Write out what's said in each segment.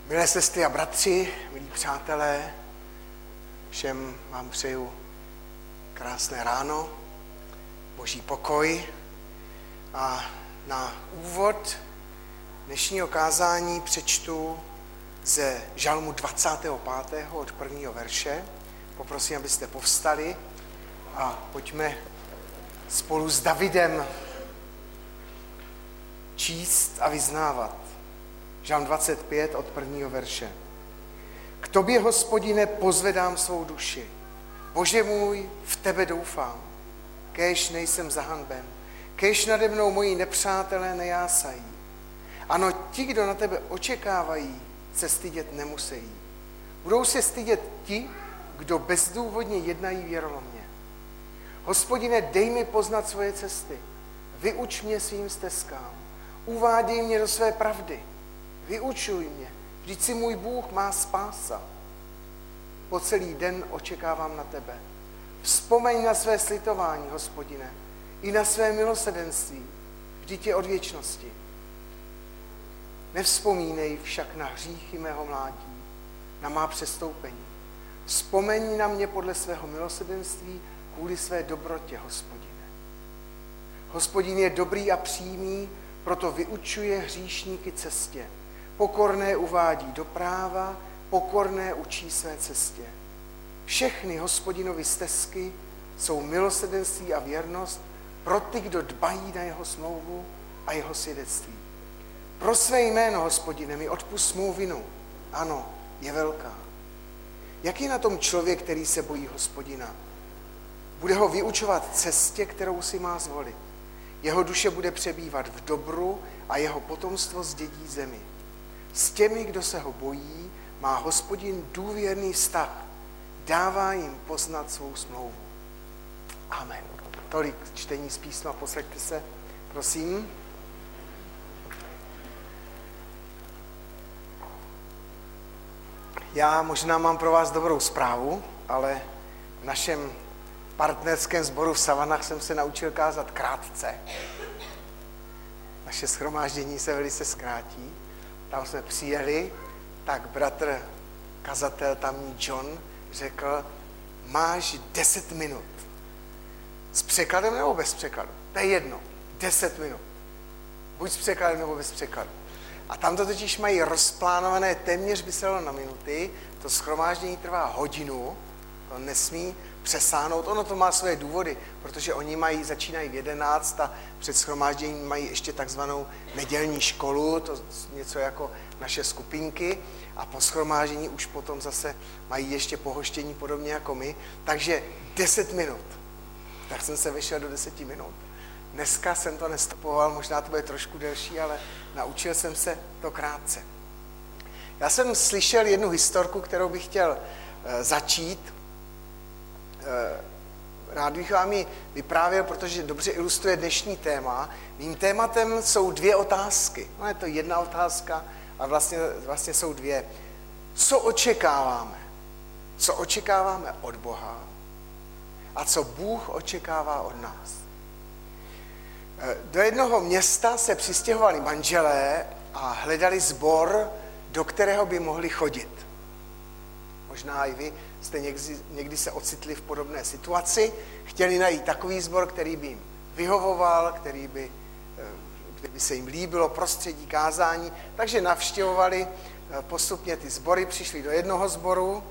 Milé sestry a bratři, milí přátelé, všem vám přeju krásné ráno, boží pokoj. A na úvod dnešního kázání přečtu ze Žalmu 25. od 1. verše. Poprosím, abyste povstali a pojďme spolu s Davidem číst a vyznávat. Žalm 25 od 1. verše. K tobě, Hospodine, pozvedám svou duši. Bože můj, v tebe doufám. Kéž nejsem zahanben. Kéž nade mnou moji nepřátelé nejásají. Ano, ti, kdo na tebe očekávají, se stydět nemusí. Budou se stydět ti, kdo bezdůvodně jednají věrolomně. Hospodine, dej mi poznat svoje cesty. Vyuč mě svým stezkám. Uváděj mě do své pravdy. Vyučuj mě, vždyť si můj Bůh má spása. Po celý den očekávám na tebe. Vzpomeň na své slitování, Hospodine, i na své milosrdenství, vždyť je od věčnosti. Nevzpomínej však na hříchy mého mládí, na má přestoupení. Vzpomeň na mě podle svého milosrdenství kvůli své dobrotě, Hospodine. Hospodin je dobrý a přímý, proto vyučuje hříšníky cestě. Pokorné uvádí do práva, pokorné učí své cestě. Všechny Hospodinovi stezky jsou milosrdenství a věrnost pro ty, kdo dbají na jeho smlouvu a jeho svědectví. Pro své jméno, Hospodine, mi odpusť mou vinu. Ano, je velká. Jak je na tom člověk, který se bojí Hospodina? Bude ho vyučovat cestě, kterou si má zvolit. Jeho duše bude přebývat v dobru a jeho potomstvo zdědí zemi. S těmi, kdo se ho bojí, má Hospodin důvěrný vztah. Dává jim poznat svou smlouvu. Amen. Tolik čtení z písma, posaďte se, prosím. Já možná mám pro vás dobrou zprávu, ale v našem partnerském sboru v Savanách jsem se naučil kázat krátce. Naše shromáždění se velice zkrátí. Tam jsme přijeli, tak bratr kazatel tamní John řekl, máš 10 minut. S překladem nebo bez překladu? To je jedno. 10 minut. Buď s překladem nebo bez překladu. A tam to totiž mají rozplánované téměř by se dalo na minuty. To shromáždění trvá hodinu. To nesmí přesáhnout. Ono to má své důvody, protože oni začínají v 11 a před shromážděním mají ještě takzvanou nedělní školu, to něco jako naše skupinky, a po shromáždění už potom zase mají ještě pohoštění podobně jako my. Takže 10 minut. Tak jsem se vešel do 10 minut. Dneska jsem to nestopoval, možná to bude trošku delší, ale naučil jsem se to krátce. Já jsem slyšel jednu historku, kterou bych chtěl začít. Rád bych vám ji vyprávěl, protože dobře ilustruje dnešní téma. Mým tématem jsou 2 otázky. No je to jedna otázka, a vlastně jsou 2. Co očekáváme? Co očekáváme od Boha? A co Bůh očekává od nás? Do jednoho města se přistěhovali manželé a hledali sbor, do kterého by mohli chodit. Možná i vy jste někdy se ocitli v podobné situaci, chtěli najít takový sbor, který by jim vyhovoval, kde by se jim líbilo prostředí kázání, takže navštěvovali postupně ty sbory, přišli do jednoho sboru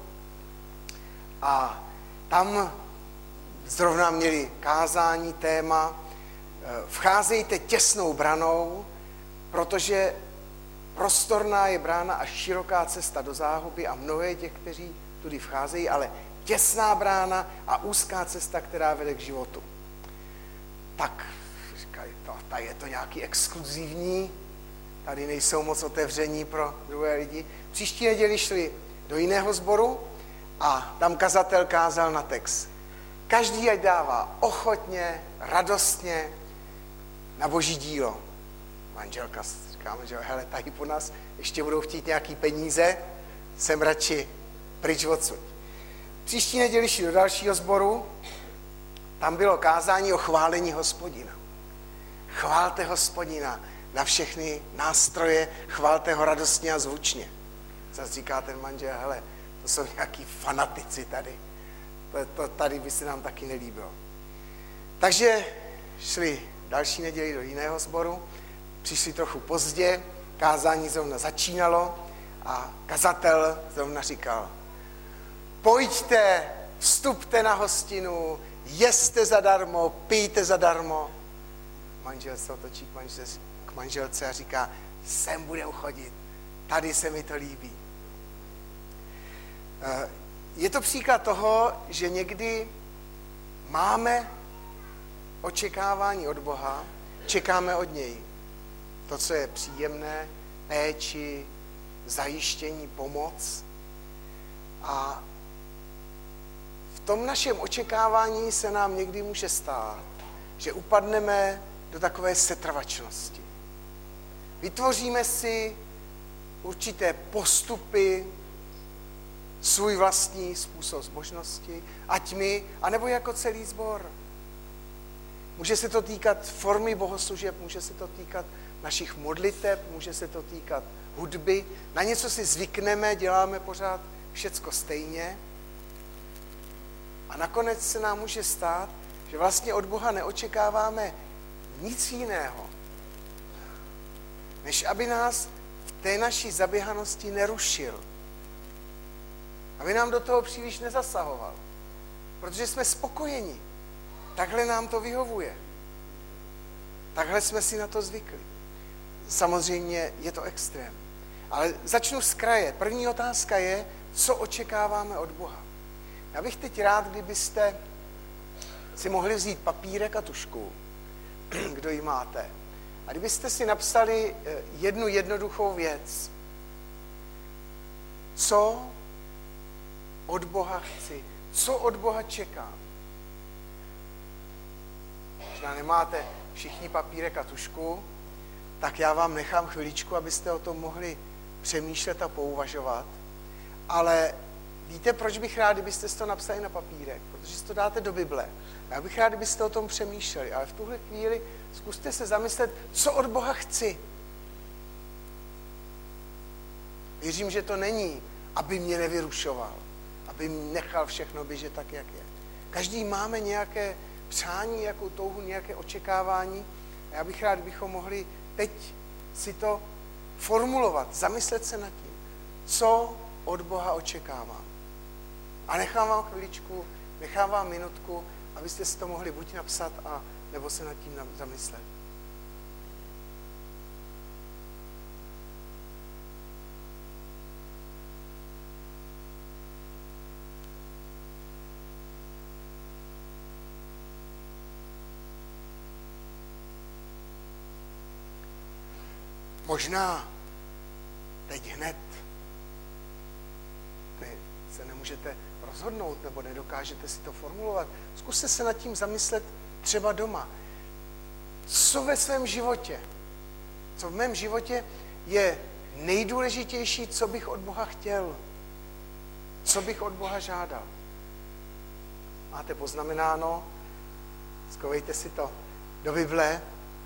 a tam zrovna měli kázání, téma, vcházejte těsnou branou, protože prostorná je brána a široká cesta do záhuby a mnohé těch, kteří tudy vcházejí, ale těsná brána a úzká cesta, která vede k životu. Tak říkají, je to nějaký exkluzivní, tady nejsou moc otevření pro druhé lidi. Příští neděli šli do jiného sboru a tam kazatel kázal na text. Každý ať dává ochotně, radostně na boží dílo. Manželka říká, že hele, tady po nás ještě budou chtít nějaký peníze, jsem radši pryč odsud. Příští neděli šli do dalšího sboru, tam bylo kázání o chválení Hospodina. Chválte Hospodina na všechny nástroje, chválte ho radostně a zvučně. Zase říká ten manžel, hele, to jsou nějaký fanatici tady. To tady by se nám taky nelíbilo. Takže šli další neděli do jiného sboru, přišli trochu pozdě, kázání zrovna začínalo a kazatel zrovna říkal, pojďte, vstupte na hostinu, jeste zadarmo, pijte zadarmo. Manžel se otočí k manželce a říká, sem budeme chodit, tady se mi to líbí. Je to příklad toho, že někdy máme očekávání od Boha, čekáme od něj to, co je příjemné, péči, zajištění, pomoc. A v tom našem očekávání se nám někdy může stát, že upadneme do takové setrvačnosti. Vytvoříme si určité postupy, svůj vlastní způsob zbožnosti, ať my, anebo jako celý sbor. Může se to týkat formy bohoslužeb, může se to týkat našich modliteb, může se to týkat hudby. Na něco si zvykneme, děláme pořád všecko stejně. A nakonec se nám může stát, že vlastně od Boha neočekáváme nic jiného, než aby nás v té naší zaběhanosti nerušil. Aby nám do toho příliš nezasahoval. Protože jsme spokojeni. Takhle nám to vyhovuje. Takhle jsme si na to zvykli. Samozřejmě je to extrém. Ale začnu z kraje. První otázka je, co očekáváme od Boha. Já bych teď rád, kdybyste si mohli vzít papírek a tužku, kdo ji máte. A kdybyste si napsali jednu jednoduchou věc. Co od Boha chci? Co od Boha čekám? Když nemáte všichni papírek a tužku, tak já vám nechám chviličku, abyste o tom mohli přemýšlet a pouvažovat. Ale víte, proč bych rád, kdybyste si to napsali na papírek? Protože si to dáte do Bible. Já bych rád, kdybyste o tom přemýšleli. Ale v tuhle chvíli zkuste se zamyslet, co od Boha chci. Věřím, že to není, aby mě nevyrušoval, aby nechal všechno běžet tak, jak je. Každý máme nějaké přání, nějakou touhu, nějaké očekávání. A já bych rád, kdybychom mohli teď si to formulovat, zamyslet se nad tím, co od Boha očekávám. A nechám vám chviličku, nechám vám minutku, abyste si to mohli buď napsat, a nebo se nad tím zamyslet. Možná teď hned se nemůžete rozhodnout nebo nedokážete si to formulovat. Zkuste se nad tím zamyslet třeba doma. Co ve svém životě, co v mém životě je nejdůležitější, co bych od Boha chtěl, co bych od Boha žádal. Máte poznamenáno, schovejte si to do Bible.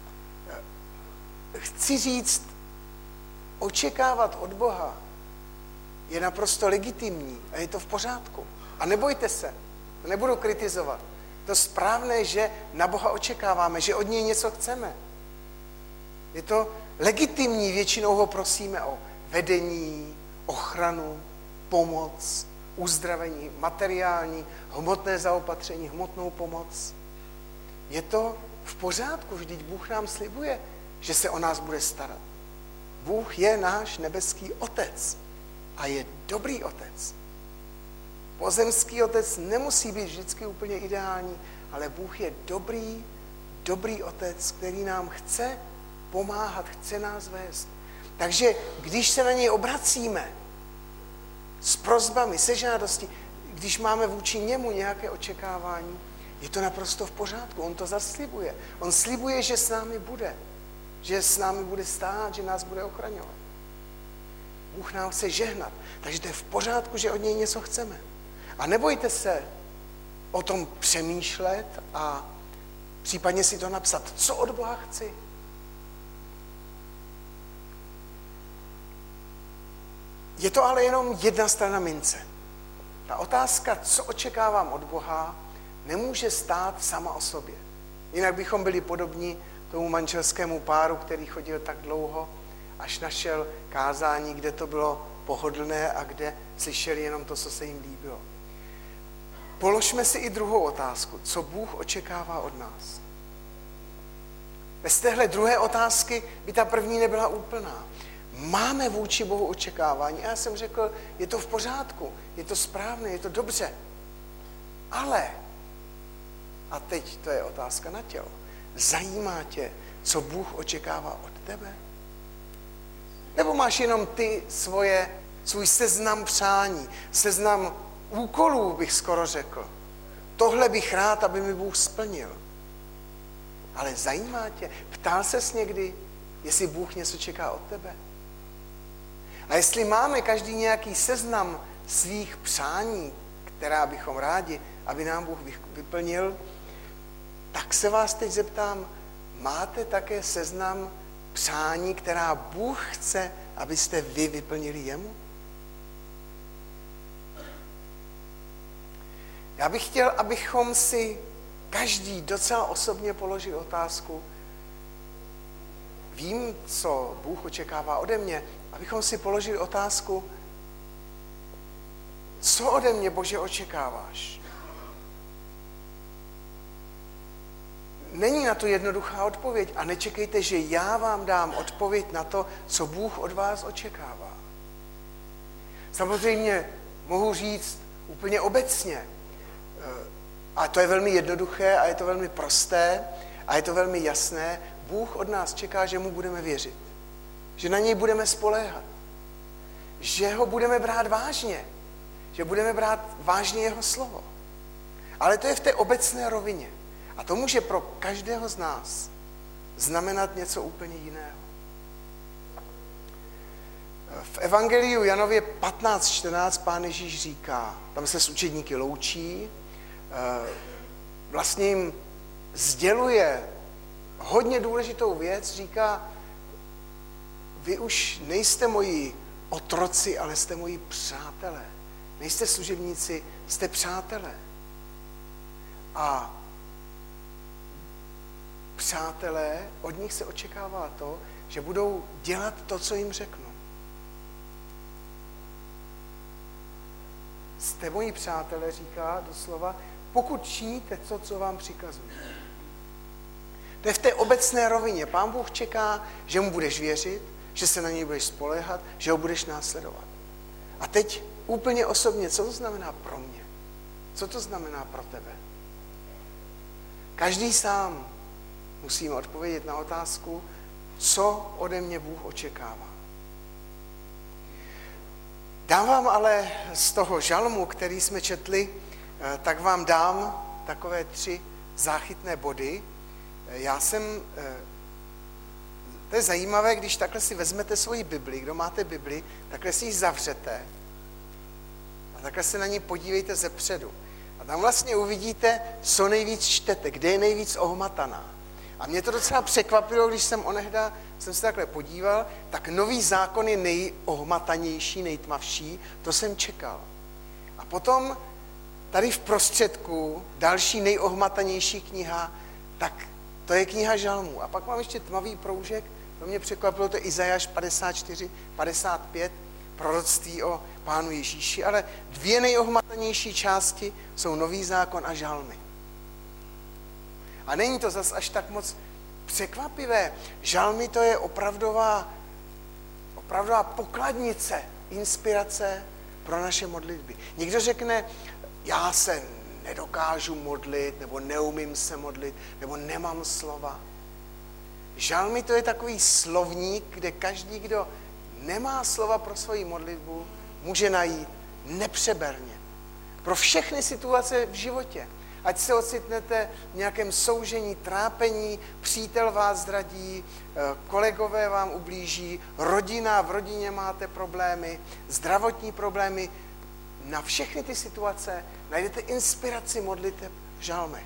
Chci říct, očekávat od Boha je naprosto legitimní a je to v pořádku. A nebojte se, nebudu kritizovat. To správné, že na Boha očekáváme, že od něj něco chceme. Je to legitimní, většinou ho prosíme o vedení, ochranu, pomoc, uzdravení, materiální, hmotné zaopatření, hmotnou pomoc. Je to v pořádku, vždyť Bůh nám slibuje, že se o nás bude starat. Bůh je náš nebeský otec a je dobrý otec. Pozemský otec nemusí být vždycky úplně ideální, ale Bůh je dobrý otec, který nám chce pomáhat, chce nás vést. Takže když se na něj obracíme s prosbami, se žádostí, když máme vůči němu nějaké očekávání, je to naprosto v pořádku. On to zaslibuje. On slibuje, že s námi bude. Že s námi bude stát, že nás bude ochraňovat. Bůh nám chce žehnat. Takže to je v pořádku, že od něj něco chceme. A nebojte se o tom přemýšlet a případně si to napsat, co od Boha chci. Je to ale jenom jedna strana mince. Ta otázka, co očekávám od Boha, nemůže stát sama o sobě. Jinak bychom byli podobní tomu manželskému páru, který chodil tak dlouho, až našel kázání, kde to bylo pohodlné a kde slyšeli jenom to, co se jim líbilo. Položme si i druhou otázku. Co Bůh očekává od nás? Bez téhle druhé otázky by ta první nebyla úplná. Máme vůči Bohu očekávání. A já jsem řekl, je to v pořádku, je to správné, je to dobře. Ale, a teď to je otázka na tělo, zajímá tě, co Bůh očekává od tebe? Nebo máš jenom ty svůj seznam přání, seznam úkolů, bych skoro řekl. Tohle bych rád, aby mi Bůh splnil. Ale zajímá tě, ptal ses někdy, jestli Bůh něco čeká od tebe? A jestli máme každý nějaký seznam svých přání, která bychom rádi, aby nám Bůh vyplnil, tak se vás teď zeptám, máte také seznam přání, která Bůh chce, abyste vy vyplnili jemu? Já bych chtěl, abychom si každý docela osobně položil otázku, vím, co Bůh očekává ode mě, abychom si položili otázku, co ode mě, Bože, očekáváš? Není na to jednoduchá odpověď a nečekejte, že já vám dám odpověď na to, co Bůh od vás očekává. Samozřejmě mohu říct úplně obecně, a to je velmi jednoduché a je to velmi prosté a je to velmi jasné, Bůh od nás čeká, že mu budeme věřit, že na něj budeme spoléhat, že ho budeme brát vážně, že budeme brát vážně jeho slovo. Ale to je v té obecné rovině. A to může pro každého z nás znamenat něco úplně jiného. V Evangeliu Janově 15:14 Pán Ježíš říká, tam se s učedníky loučí, vlastně jim sděluje hodně důležitou věc, říká, vy už nejste moji otroci, ale jste moji přátelé. Nejste služebníci, jste přátelé. A přátelé, od nich se očekává to, že budou dělat to, co jim řeknu. Jste moji přátelé, říká doslova, pokud činíte to, co vám přikazují. To je v té obecné rovině. Pán Bůh čeká, že mu budeš věřit, že se na něj budeš spoléhat, že ho budeš následovat. A teď úplně osobně, co to znamená pro mě? Co to znamená pro tebe? Každý sám musíme odpovědět na otázku, co ode mě Bůh očekává. Dám vám ale z toho žalmu, který jsme četli, tak vám dám takové 3 záchytné body. To je zajímavé, když takhle si vezmete svoji Bibli, kdo máte Bibli, takhle si ji zavřete a takhle se na ní podívejte zepředu. A tam vlastně uvidíte, co nejvíc čtete, kde je nejvíc ohmataná. A mě to docela překvapilo, když jsem se takhle podíval, tak Nový zákon je nejohmatanější, nejtmavší, to jsem čekal. A potom tady v prostředku další nejohmatanější kniha, tak to je kniha žalmů. A pak mám ještě tmavý proužek, to mě překvapilo, to je Izajáš 54, 55, proroctví o Pánu Ježíši, ale 2 nejohmatanější části jsou Nový zákon a žalmy. A není to zas až tak moc překvapivé. Žalmy to je opravdová pokladnice, inspirace pro naše modlitby. Někdo řekne, já se nedokážu modlit, nebo neumím se modlit, nebo nemám slova. Žalmy to je takový slovník, kde každý, kdo nemá slova pro svoji modlitbu, může najít nepřeberně. Pro všechny situace v životě. Ať se ocitnete v nějakém soužení, trápení, přítel vás zradí, kolegové vám ublíží, v rodině máte problémy, zdravotní problémy. Na všechny ty situace najdete inspiraci modliteb v žalmech.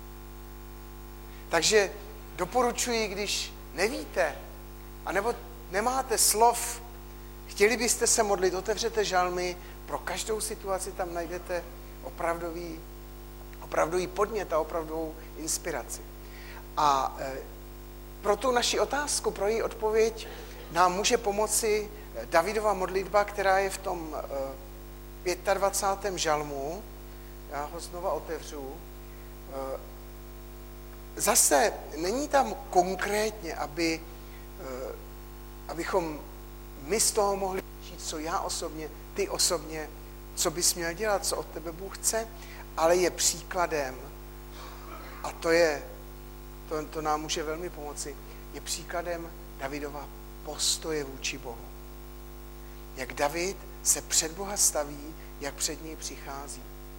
Takže doporučuji, když nevíte, anebo nemáte slov k Chtěli byste se modlit, otevřete žalmy, pro každou situaci tam najdete opravdový podnět a opravdovou inspiraci. A pro tu naši otázku, pro její odpověď nám může pomoci Davidova modlitba, která je v tom 25. žalmu. Já ho znova otevřu. Zase není tam konkrétně, abychom my z toho mohli říct, co já osobně, ty osobně, co bys měl dělat, co od tebe Bůh chce, ale je příkladem, a to nám může velmi pomoci, je příkladem Davidova postoje vůči Bohu. Jak David se před Boha staví, jak před něj přichází.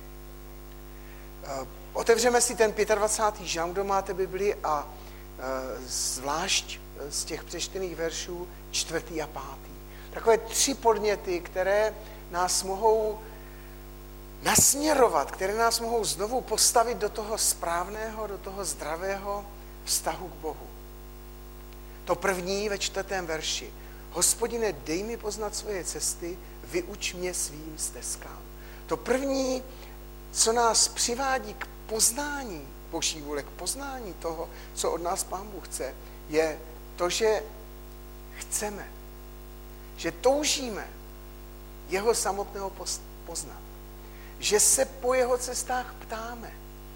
Otevřeme si ten 25. žalm, kdo máte Bibli, a zvlášť z těch přečtených veršů 4. a 5. Takové 3 podněty, které nás mohou nasměrovat, které nás mohou znovu postavit do toho správného, do toho zdravého vztahu k Bohu. To první ve 4. verši. Hospodine, dej mi poznat svoje cesty, vyuč mě svým stezkám. To první, co nás přivádí k poznání Boží vůle, k poznání toho, co od nás Pán Bůh chce, je to, že chceme, že toužíme jeho samotného poznat, že se po jeho cestách ptáme,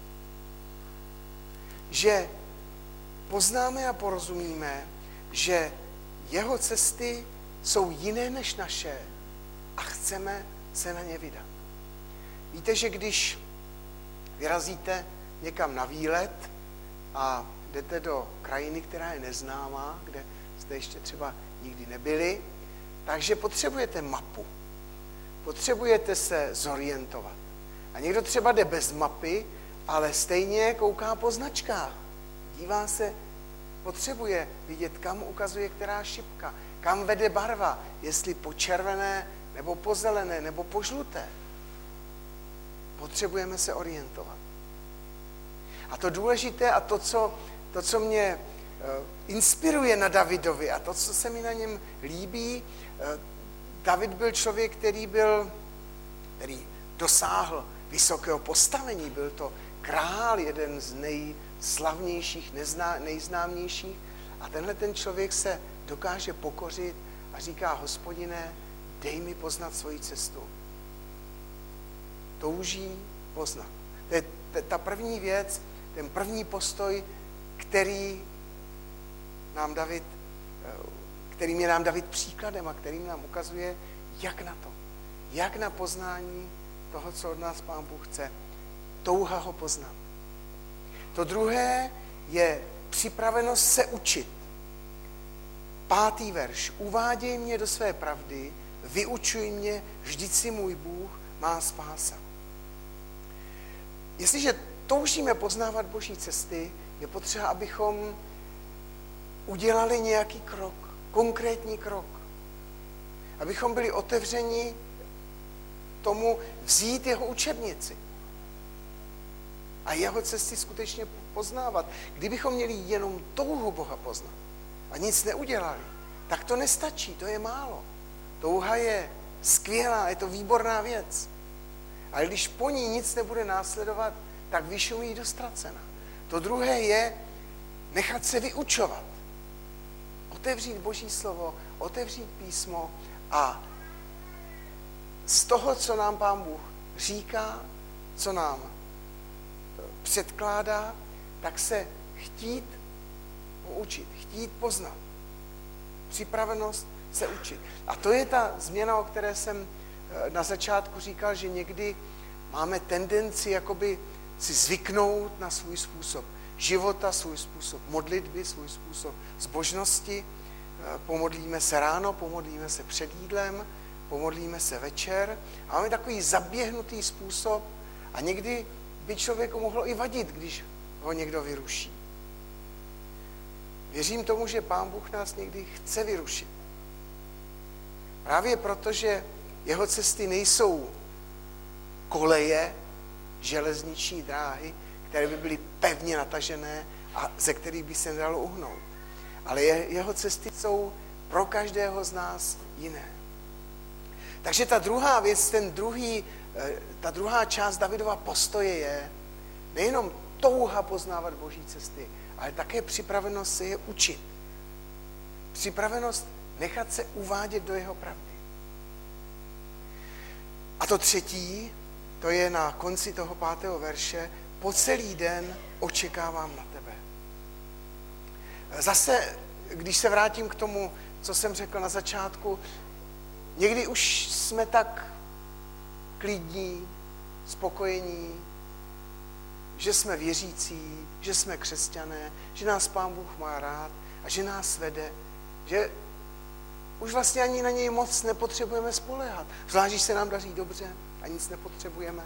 že poznáme a porozumíme, že jeho cesty jsou jiné než naše a chceme se na ně vydat. Víte, že když vyrazíte někam na výlet a jdete do krajiny, která je neznámá, kde jste ještě třeba nikdy nebyli, takže potřebujete mapu. Potřebujete se zorientovat. A někdo třeba jde bez mapy, ale stejně kouká po značkách. Dívá se, potřebuje vidět, kam ukazuje která šipka, kam vede barva, jestli po červené, nebo po zelené, nebo po žluté. Potřebujeme se orientovat. A to důležité a to, co mě inspiruje na Davidovi a to, co se mi na něm líbí, David byl člověk, který dosáhl vysokého postavení, byl to král, jeden z nejslavnějších, nejznámějších, a tenhle ten člověk se dokáže pokořit a říká: Hospodine, dej mi poznat svoji cestu. Touží poznat. To je ta první věc, ten první postoj, kterým je nám David příkladem a kterým nám ukazuje, jak na to, jak na poznání toho, co od nás Pán Bůh chce. Touha ho poznat. To druhé je připravenost se učit. 5. verš. Uváděj mě do své pravdy, vyučuj mě, vždyť si můj Bůh, má spása. Jestliže toužíme poznávat Boží cesty, je potřeba, abychom udělali nějaký krok, konkrétní krok. Abychom byli otevřeni tomu vzít jeho učebnici a jeho cesty skutečně poznávat. Kdybychom měli jenom touhu Boha poznat a nic neudělali, tak to nestačí, to je málo. Touha je skvělá, je to výborná věc. Ale když po ní nic nebude následovat, tak vyšumí do ztracena. To druhé je nechat se vyučovat. Otevřít Boží slovo, otevřít písmo a z toho, co nám Pán Bůh říká, co nám předkládá, tak se chtít poučit, chtít poznat. Připravenost se učit. A to je ta změna, o které jsem na začátku říkal, že někdy máme tendenci jakoby si zvyknout na svůj způsob života, svůj způsob modlitby, svůj způsob zbožnosti. Pomodlíme se ráno, pomodlíme se před jídlem, pomodlíme se večer. A máme takový zaběhnutý způsob a někdy by člověku mohlo i vadit, když ho někdo vyruší. Věřím tomu, že Pán Bůh nás někdy chce vyrušit. Právě proto, že jeho cesty nejsou koleje, železniční dráhy, které by byly pevně natažené a ze kterých by se nedalo uhnout. Ale jeho cesty jsou pro každého z nás jiné. Takže ta druhá věc, ta druhá část Davidova postoje je nejenom touha poznávat Boží cesty, ale také připravenost se je učit. Připravenost nechat se uvádět do jeho pravdy. A to třetí, to je na konci toho 5. verše, po celý den očekávám na tebe. Zase, když se vrátím k tomu, co jsem řekl na začátku, někdy už jsme tak klidní, spokojení, že jsme věřící, že jsme křesťané, že nás Pán Bůh má rád a že nás vede, že už vlastně ani na něj moc nepotřebujeme spoléhat. Zvlášť, když se nám daří dobře a nic nepotřebujeme.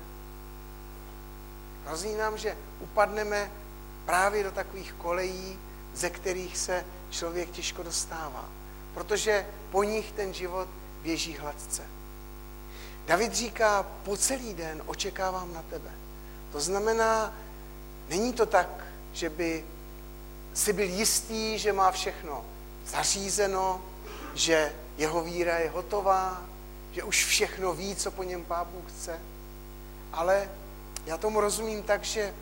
Hrozí nám, že upadneme právě do takových kolejí, ze kterých se člověk těžko dostává, protože po nich ten život běží hladce. David říká, po celý den očekávám na tebe. To znamená, není to tak, že by si byl jistý, že má všechno zařízeno, že jeho víra je hotová, že už všechno ví, co po něm Pán Bůh chce. Ale já tomu rozumím tak, že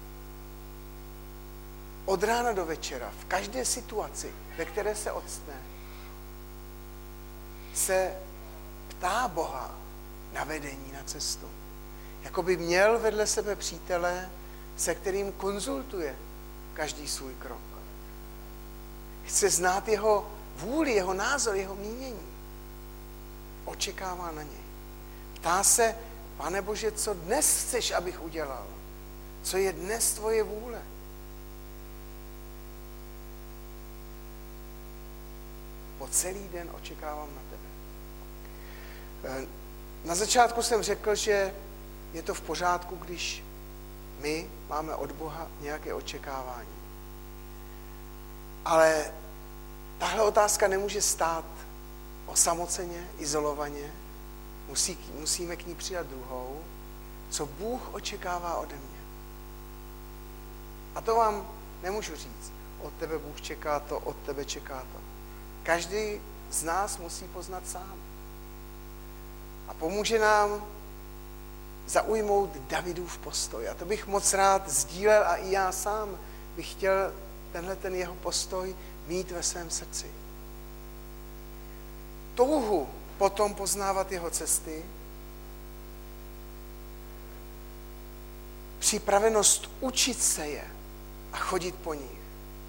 od rána do večera, v každé situaci, ve které se octne, se ptá Boha na vedení, na cestu. Jako by měl vedle sebe přítele, se kterým konzultuje každý svůj krok. Chce znát jeho vůli, jeho názor, jeho mínění. Očekává na něj. Ptá se, Pane Bože, co dnes chceš, abych udělal? Co je dnes tvoje vůle? Po celý den očekávám na tebe. Na začátku jsem řekl, že je to v pořádku, když my máme od Boha nějaké očekávání. Ale tahle otázka nemůže stát osamoceně, izolovaně. Musíme k ní přidat druhou, co Bůh očekává ode mě. A to vám nemůžu říct. Od tebe Bůh čeká to, od tebe čeká to. Každý z nás musí poznat sám. A pomůže nám zaujmout Davidův postoj. A to bych moc rád sdílel a i já sám bych chtěl ten jeho postoj mít ve svém srdci. Touhu potom poznávat jeho cesty, připravenost učit se je a chodit po nich.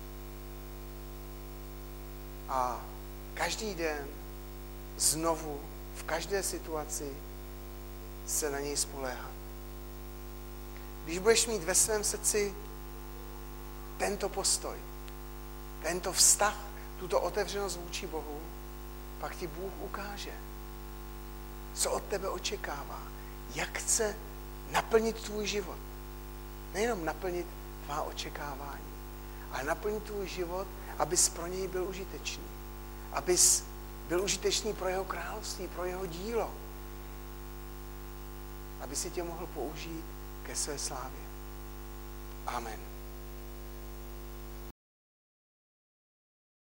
A každý den znovu v každé situaci se na něj spoléhat. Když budeš mít ve svém srdci tento postoj, tento vztah, tuto otevřenost vůči Bohu, pak ti Bůh ukáže, co od tebe očekává, jak chce naplnit tvůj život. Nejenom naplnit tvá očekávání, ale naplnit tvůj život, abys pro něj byl užitečný. Abys byl užitečný pro jeho království, pro jeho dílo. Aby si tě mohl použít ke své slávě. Amen.